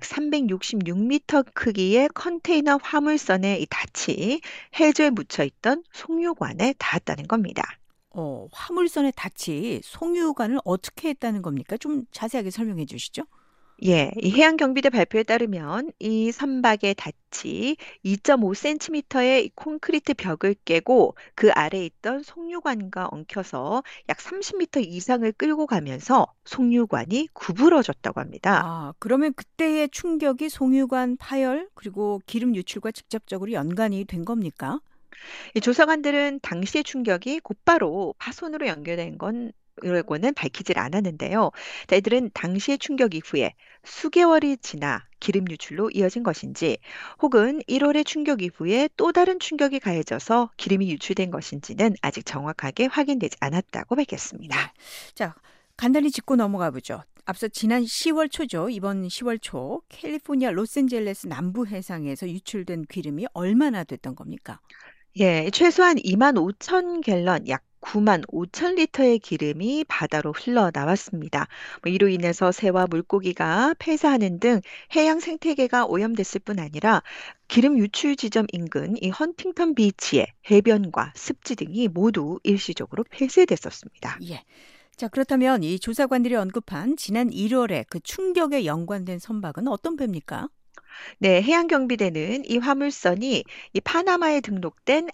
366m 크기의 컨테이너 화물선에 이 닻이 해저에 묻혀 있던 송유관에 닿았다는 겁니다.
화물선의 닻이 송유관을 어떻게 했다는 겁니까? 좀 자세하게 설명해 주시죠.
예, 이 해양경비대 발표에 따르면 이 선박의 닻이 2.5cm의 콘크리트 벽을 깨고 그 아래에 있던 송유관과 엉켜서 약 30m 이상을 끌고 가면서 송유관이 구부러졌다고 합니다.
아, 그러면 그때의 충격이 송유관 파열 그리고 기름 유출과 직접적으로 연관이 된 겁니까?
이 조사관들은 당시의 충격이 곧바로 파손으로 연결된 건 이라고는 밝히질 않았는데요. 자, 이들은 당시의 충격 이후에 수개월이 지나 기름 유출로 이어진 것인지 혹은 1월의 충격 이후에 또 다른 충격이 가해져서 기름이 유출된 것인지는 아직 정확하게 확인되지 않았다고 밝혔습니다.
네. 자, 간단히 짚고 넘어가 보죠. 앞서 지난 10월 초죠. 이번 10월 초 캘리포니아 로스앤젤레스 남부 해상에서 유출된 기름이 얼마나 됐던 겁니까?
예, 최소한 2만 5천 갤런, 약 9만 5천 리터의 기름이 바다로 흘러나왔습니다. 이로 인해서 새와 물고기가 폐사하는 등 해양 생태계가 오염됐을 뿐 아니라 기름 유출 지점 인근 이 헌팅턴 비치의 해변과 습지 등이 모두 일시적으로 폐쇄됐었습니다.
예. 자, 그렇다면 이 조사관들이 언급한 지난 1월에 그 충격에 연관된 선박은 어떤 배입니까?
네, 해양경비대는 이 화물선이 이 파나마에 등록된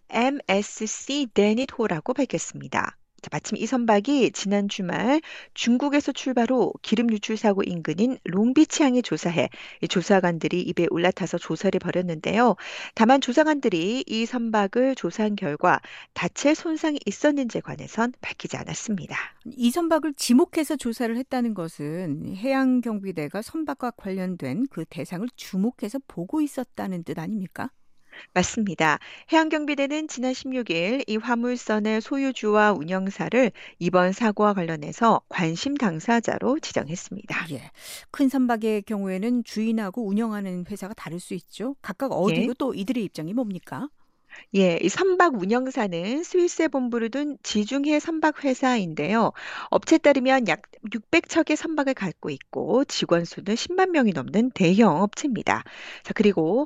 MSC 데닛호라고 밝혔습니다. 자, 마침 이 선박이 지난 주말 중국에서 출발 후 기름 유출 사고 인근인 롱비치항에 조사해 이 조사관들이 입에 올라타서 조사를 벌였는데요. 다만 조사관들이 이 선박을 조사한 결과 다칠 손상이 있었는지에 관해선 밝히지 않았습니다.
이 선박을 지목해서 조사를 했다는 것은 해양경비대가 선박과 관련된 그 대상을 주목해서 보고 있었다는 뜻 아닙니까?
맞습니다. 해양경비대는 지난 16일 이 화물선의 소유주와 운영사를 이번 사고와 관련해서 관심 당사자로 지정했습니다.
예. 큰 선박의 경우에는 주인하고 운영하는 회사가 다를 수 있죠. 각각 어디고
예.
또 이들의 입장이 뭡니까?
예, 이 선박 운영사는 스위스에 본부를 둔 지중해 선박 회사인데요. 업체에 따르면 약 600척의 선박을 갖고 있고 직원 수는 10만 명이 넘는 대형 업체입니다. 자, 그리고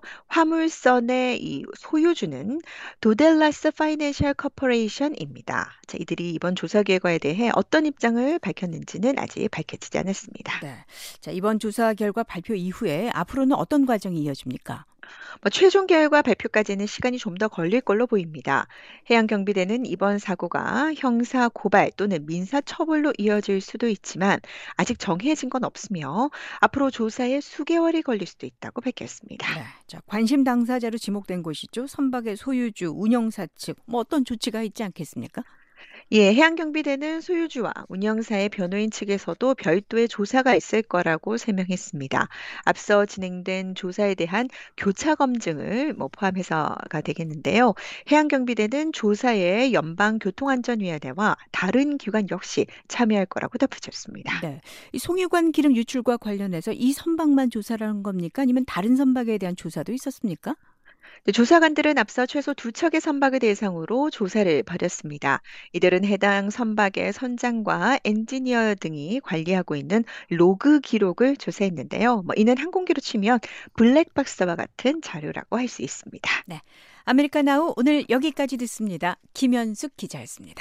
화물선의 이 소유주는 도델라스 파이낸셜 커퍼레이션입니다. 자, 이들이 이번 조사 결과에 대해 어떤 입장을 밝혔는지는 아직 밝혀지지 않았습니다.
네. 자, 이번 조사 결과 발표 이후에 앞으로는 어떤 과정이 이어집니까?
최종 결과 발표까지는 시간이 좀 더 걸릴 걸로 보입니다. 해양경비대는 이번 사고가 형사 고발 또는 민사 처벌로 이어질 수도 있지만 아직 정해진 건 없으며 앞으로 조사에 수개월이 걸릴 수도 있다고 밝혔습니다.
네. 자, 관심 당사자로 지목된 곳이죠. 선박의 소유주, 운영사 측 어떤 조치가 있지 않겠습니까?
예, 해양경비대는 소유주와 운영사의 변호인 측에서도 별도의 조사가 있을 거라고 설명했습니다. 앞서 진행된 조사에 대한 교차 검증을 포함해서가 되겠는데요. 해양경비대는 조사에 연방교통안전위원회와 다른 기관 역시 참여할 거라고 덧붙였습니다.
네. 이 송유관 기름 유출과 관련해서 이 선박만 조사를 한 겁니까? 아니면 다른 선박에 대한 조사도 있었습니까?
네, 조사관들은 앞서 최소 2척의 선박을 대상으로 조사를 벌였습니다. 이들은 해당 선박의 선장과 엔지니어 등이 관리하고 있는 로그 기록을 조사했는데요. 이는 항공기로 치면 블랙박스와 같은 자료라고 할 수 있습니다.
네. 아메리카나우 오늘 여기까지 듣습니다. 김현숙 기자였습니다.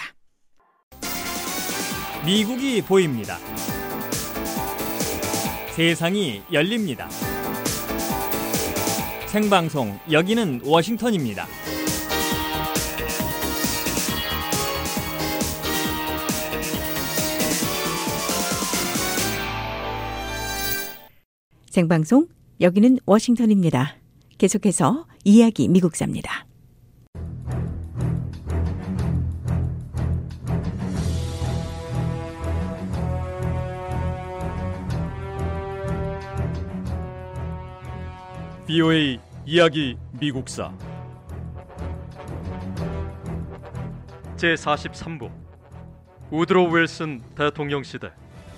미국이 보입니다. 세상이 열립니다. 생방송 여기는 워싱턴입니다.
생방송 여기는 워싱턴입니다. 계속해서 이야기 미국사입니다.
VOA 이야기 미국사 제43부 우드로 윌슨 대통령 시대.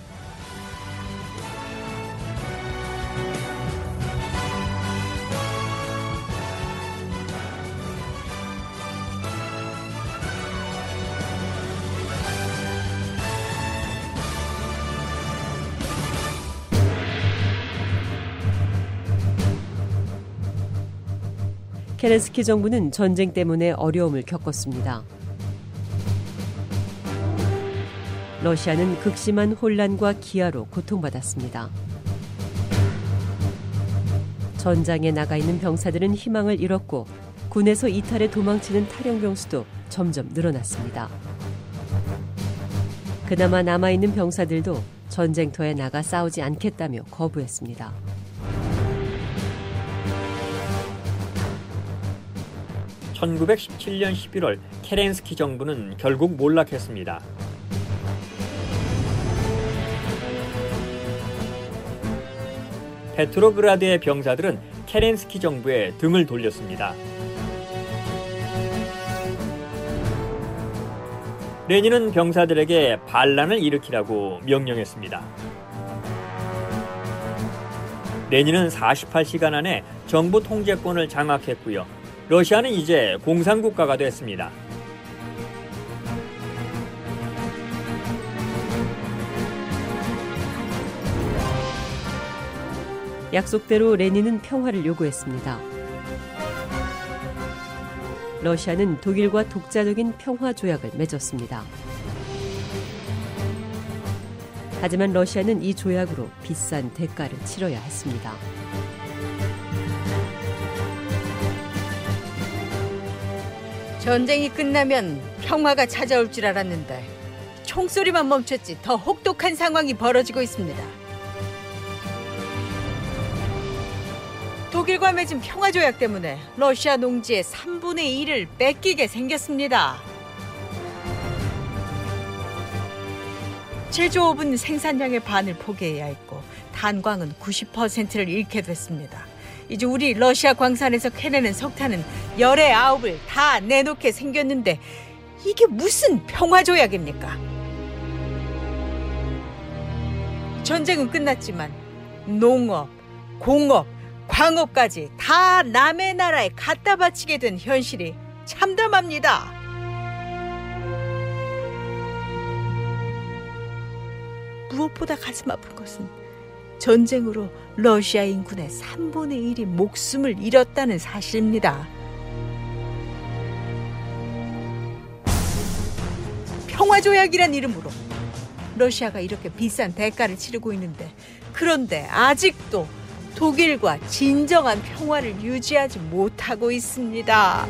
케렌스키 정부는 전쟁 때문에 어려움을 겪었습니다. 러시아는 극심한 혼란과 기아로 고통받았습니다. 전장에 나가 있는 병사들은 희망을 잃었고 군에서 이탈해 도망치는 탈영병 수도 점점 늘어났습니다. 그나마 남아있는 병사들도 전쟁터에 나가 싸우지 않겠다며 거부했습니다.
1917년 11월 케렌스키 정부는 결국 몰락했습니다. 페트로그라드의 병사들은 케렌스키 정부에 등을 돌렸습니다. 레닌은 병사들에게 반란을 일으키라고 명령했습니다. 레닌은 48시간 안에 정부 통제권을 장악했고요. 러시아는 이제 공산국가가 됐습니다.
약속대로 레닌은 평화를 요구했습니다. 러시아는 독일과 독자적인 평화 조약을 맺었습니다. 하지만 러시아는 이 조약으로 비싼 대가를 치러야 했습니다.
전쟁이 끝나면 평화가 찾아올 줄 알았는데 총소리만 멈췄지 더 혹독한 상황이 벌어지고 있습니다. 독일과 맺은 평화조약 때문에 러시아 농지의 3분의 1을 뺏기게 생겼습니다. 제조업은 생산량의 반을 포기해야 했고 탄광은 90%를 잃게 됐습니다. 이제 우리 러시아 광산에서 캐내는 석탄은 열의 9을 다 내놓게 생겼는데 이게 무슨 평화조약입니까? 전쟁은 끝났지만 농업, 공업, 광업까지 다 남의 나라에 갖다 바치게 된 현실이 참담합니다. 무엇보다 가슴 아픈 것은 전쟁으로 러시아 인구의 3분의 1이 목숨을 잃었다는 사실입니다. 평화조약이란 이름으로 러시아가 이렇게 비싼 대가를 치르고 있는데, 그런데 아직도 독일과 진정한 평화를 유지하지 못하고 있습니다.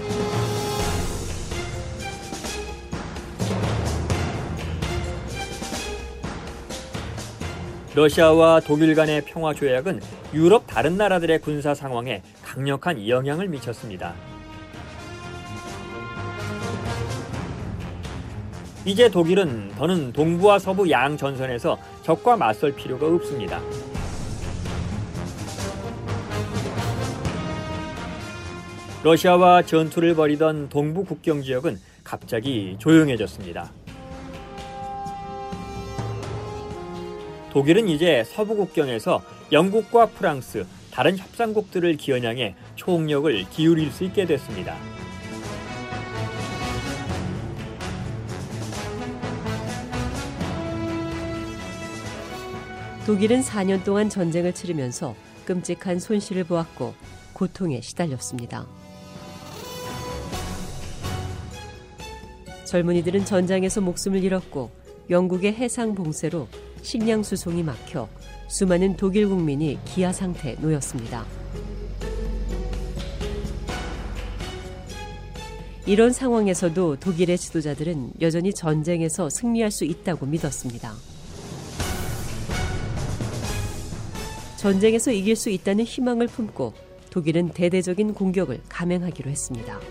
러시아와 독일 간의 평화 조약은 유럽 다른 나라들의 군사 상황에 강력한 영향을 미쳤습니다. 이제 독일은 더는 동부와 서부 양 전선에서 적과 맞설 필요가 없습니다. 러시아와 전투를 벌이던 동부 국경 지역은 갑자기 조용해졌습니다. 독일은 이제 서부 국경에서 영국과 프랑스, 다른 협상국들을 기어냥해 총력을 기울일 수 있게 됐습니다.
독일은 4년 동안 전쟁을 치르면서 끔찍한 손실을 보았고 고통에 시달렸습니다. 젊은이들은 전장에서 목숨을 잃었고 영국의 해상 봉쇄로 식량 수송이 막혀 수많은 독일 국민이 기아 상태에 놓였습니다. 이런 상황에서도 독일의 지도자들은 여전히 전쟁에서 승리할 수 있다고 믿었습니다. 전쟁에서 이길 수 있다는 희망을 품고 독일은 대대적인 공격을 감행하기로 했습니다.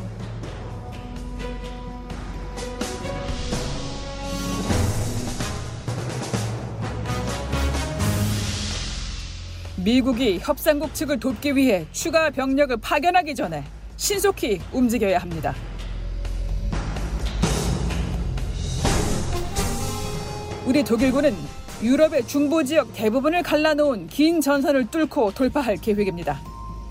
미국이 협상국 측을 돕기 위해 추가 병력을 파견하기 전에 신속히 움직여야 합니다. 우리 독일군은 유럽의 중부 지역 대부분을 갈라놓은 긴 전선을 뚫고 돌파할 계획입니다.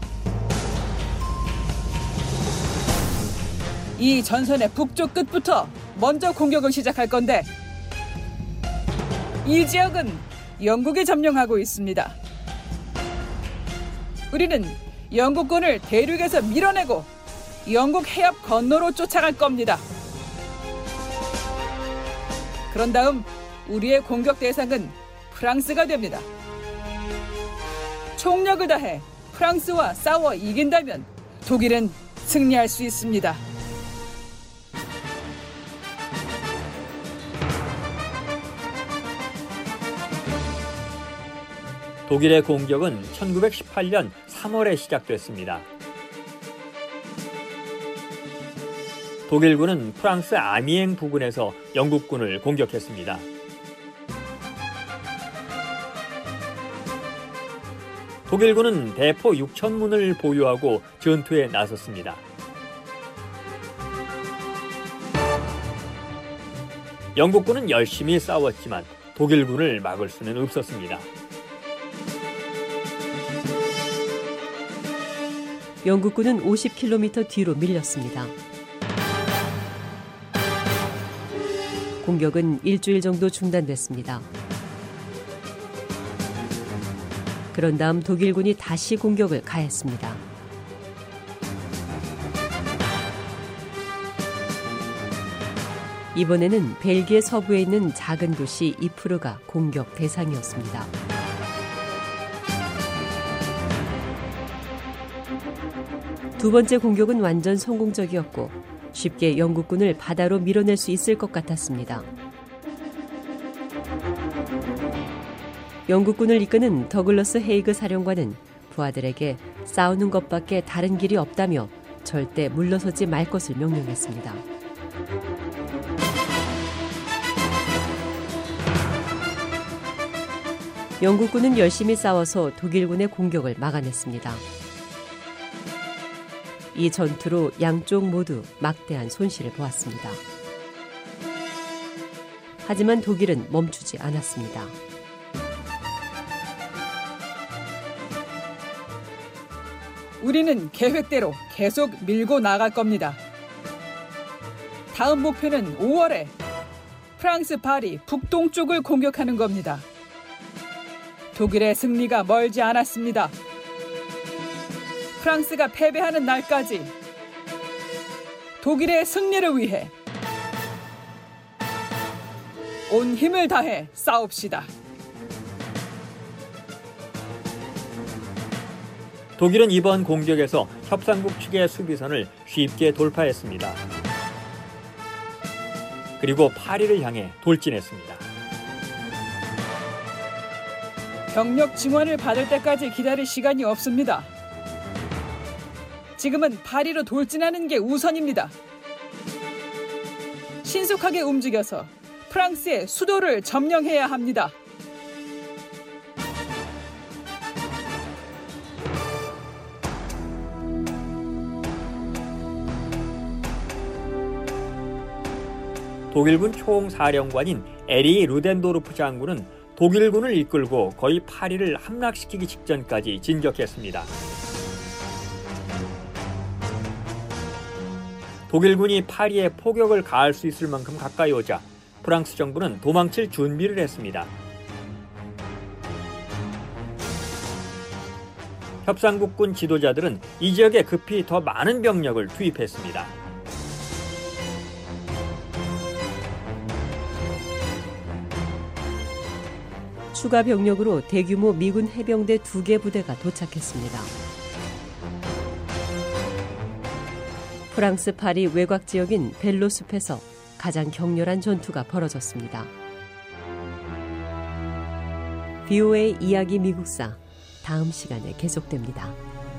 이 전선의 북쪽 끝부터 먼저 공격을 시작할 건데, 이 지역은 영국이 점령하고 있습니다. 우리는 영국군을 대륙에서 밀어내고 영국 해협 건너로 쫓아갈 겁니다. 그런 다음 우리의 공격 대상은 프랑스가 됩니다. 총력을 다해 프랑스와 싸워 이긴다면 독일은 승리할 수 있습니다.
독일의 공격은 1918년 3월에 시작됐습니다. 독일군은 프랑스 아미엥 부근에서 영국군을 공격했습니다. 독일군은 대포 6,000문을 보유하고 전투에 나섰습니다. 영국군은 열심히 싸웠지만 독일군을 막을 수는 없었습니다.
영국군은 50km 뒤로 밀렸습니다. 공격은 일주일 정도 중단됐습니다. 그런 다음 독일군이 다시 공격을 가했습니다. 이번에는 벨기에 서부에 있는 작은 도시 이프르가 공격 대상이었습니다. 두 번째 공격은 완전 성공적이었고 쉽게 영국군을 바다로 밀어낼 수 있을 것 같았습니다. 영국군을 이끄는 더글러스 헤이그 사령관은 부하들에게 싸우는 것밖에 다른 길이 없다며 절대 물러서지 말 것을 명령했습니다. 영국군은 열심히 싸워서 독일군의 공격을 막아냈습니다. 이 전투로 양쪽 모두 막대한 손실을 보았습니다. 하지만 독일은 멈추지 않았습니다.
우리는 계획대로 계속 밀고 나갈 겁니다. 다음 목표는 5월에 프랑스 파리 북동쪽을 공격하는 겁니다. 독일의 승리가 멀지 않았습니다. 프랑스가 패배하는 날까지 독일의 승리를 위해 온 힘을 다해 싸웁시다.
독일은 이번 공격에서 협상국 측의 수비선을 쉽게 돌파했습니다. 그리고 파리를 향해 돌진했습니다.
병력 증원을 받을 때까지 기다릴 시간이 없습니다. 지금은 파리로 돌진하는 게 우선입니다. 신속하게 움직여서 프랑스의 수도를 점령해야 합니다.
독일군 총사령관인 에리 루덴도르프 장군은 독일군을 이끌고 거의 파리를 함락시키기 직전까지 진격했습니다. 독일군이 파리에 포격을 가할 수 있을 만큼 가까이 오자 프랑스 정부는 도망칠 준비를 했습니다. 협상국군 지도자들은 이 지역에 급히 더 많은 병력을 투입했습니다.
추가 병력으로 대규모 미군 해병대 2개 부대가 도착했습니다. 프랑스 파리 외곽 지역인 벨로 숲에서 가장 격렬한 전투가 벌어졌습니다. VOA 이야기 미국사 다음 시간에 계속됩니다.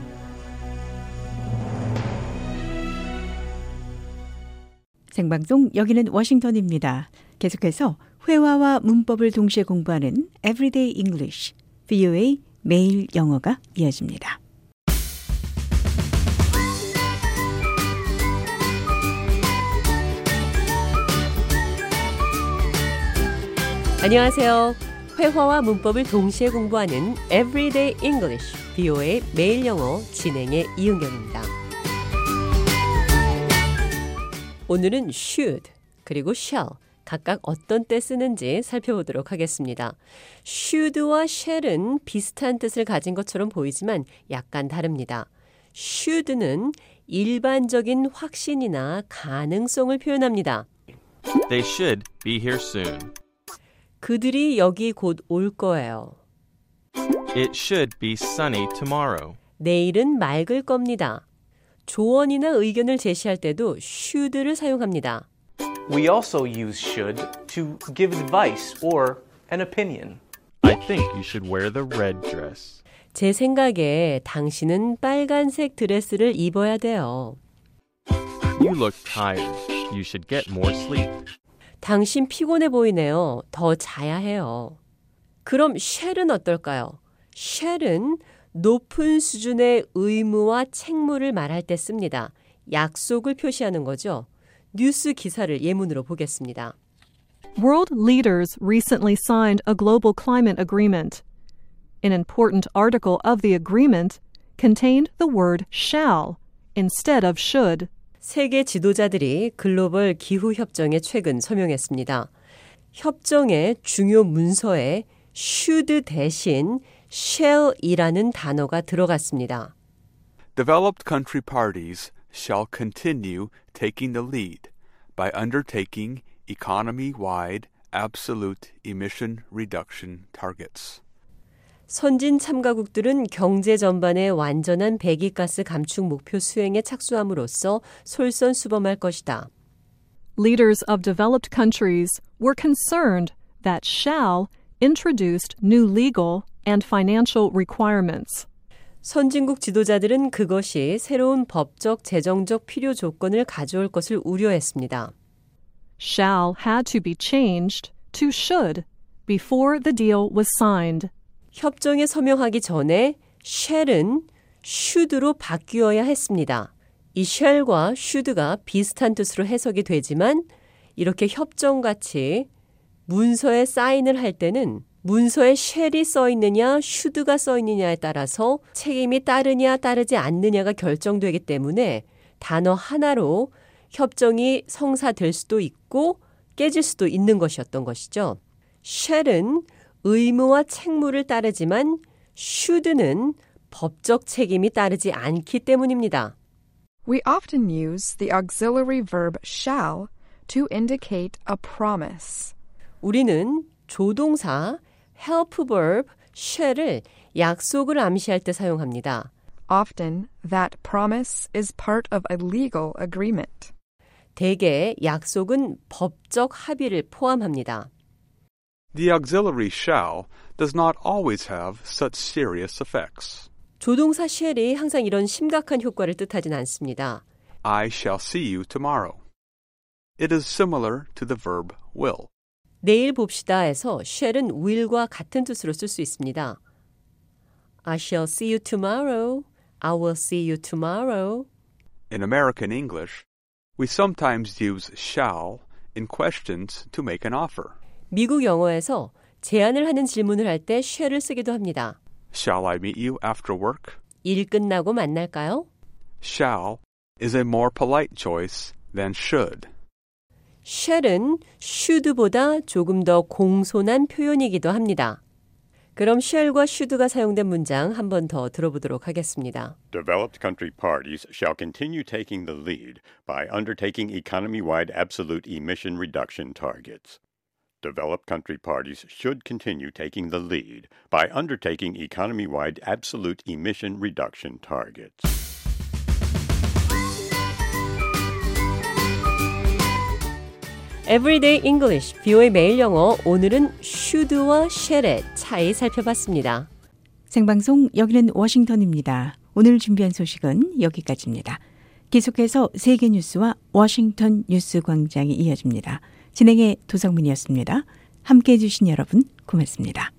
생방송 여기는 워싱턴입니다. 계속해서 회화와 문법을 동시에 공부하는 Everyday English, VOA 매일 영어가 이어집니다.
안녕하세요. 회화와 문법을 동시에 공부하는 Everyday English, VOA 매일 영어 진행의 이은경입니다. 오늘은 should 그리고 shall 각각 어떤 때 쓰는지 살펴보도록 하겠습니다. should와 shall은 비슷한 뜻을 가진 것처럼 보이지만 약간 다릅니다. should는 일반적인 확신이나 가능성을 표현합니다.
They should be here soon.
그들이 여기 곧 올 거예요.
It should be sunny tomorrow.
내일은 맑을 겁니다. 조언이나 의견을 제시할 때도 should를 사용합니다.
We also use should to give advice or an opinion.
I think you should wear the red dress.
제 생각에 당신은 빨간색 드레스를 입어야 돼요.
You look tired. You should get more sleep.
당신 피곤해 보이네요. 더 자야 해요. 그럼 shall은 어떨까요? shall은 높은 수준의 의무와 책무를 말할 때 씁니다. 약속을 표시하는 거죠. 뉴스 기사를 예문으로 보겠습니다.
World leaders recently signed a global climate agreement. An important article of the agreement contained the word shall instead of should.
세계 지도자들이 글로벌 기후협정에 최근 서명했습니다. 협정의 중요 문서에 should 대신 shall이라는 단어가 들어갔습니다.
Developed country parties shall continue taking the lead by undertaking economy-wide absolute emission reduction targets.
선진 참가국들은 경제 전반의 완전한 배기가스 감축 목표 수행에 착수함으로써 솔선수범할 것이다.
Leaders of developed countries were concerned that shall introduced new legal and financial requirements.
선진국 지도자들은 그것이 새로운 법적, 재정적 필요 조건을 가져올 것을 우려했습니다.
Shall had to be changed to should before the deal was signed.
협정에 서명하기 전에 shall은 should로 바뀌어야 했습니다. 이 shall과 should가 비슷한 뜻으로 해석이 되지만 이렇게 협정같이 문서에 사인을 할 때는 문서에 shall이 써 있느냐 should가 써 있느냐에 따라서 책임이 따르냐 따르지 않느냐가 결정되기 때문에 단어 하나로 협정이 성사될 수도 있고 깨질 수도 있는 것이었던 것이죠. shall은 의무와 책무를 따르지만 should는 법적 책임이 따르지 않기 때문입니다.
We often use the auxiliary verb shall to indicate a promise.
우리는 조동사 help verb shall을 약속을 암시할 때 사용합니다.
Often that promise is part of a legal agreement.
대개 약속은 법적 합의를 포함합니다.
The auxiliary shall does not always have such serious effects.
조동사 shall이 항상 이런 심각한 효과를 뜻하진 않습니다.
I shall see you tomorrow. It is similar to the verb will.
내일 봅시다에서 shall은 will과 같은 뜻으로 쓸 수 있습니다. I shall see you tomorrow. I will see you tomorrow.
In American English, we sometimes use shall in questions to make an offer.
미국 영어에서 제안을 하는 질문을 할 때 shall을 쓰기도 합니다.
Shall I meet you after work?
일 끝나고 만날까요?
Shall is a more polite choice than should.
shall은 should보다 조금 더 공손한 표현이기도 합니다. 그럼 shall과 should가 사용된 문장 한 번 더 들어보도록 하겠습니다.
Developed country parties shall continue taking the lead by undertaking economy-wide absolute emission reduction targets. Developed country parties should continue taking the lead by undertaking economy-wide absolute emission reduction targets.
Everyday English, BO의 매일 영어, 오늘은 should와 shall의 차이 살펴봤습니다.
생방송 여기는 워싱턴입니다. 오늘 준비한 소식은 여기까지입니다. 계속해서 세계 뉴스와 워싱턴 뉴스 광장이 이어집니다. 진행의 도성민이었습니다. 함께해 주신 여러분 고맙습니다.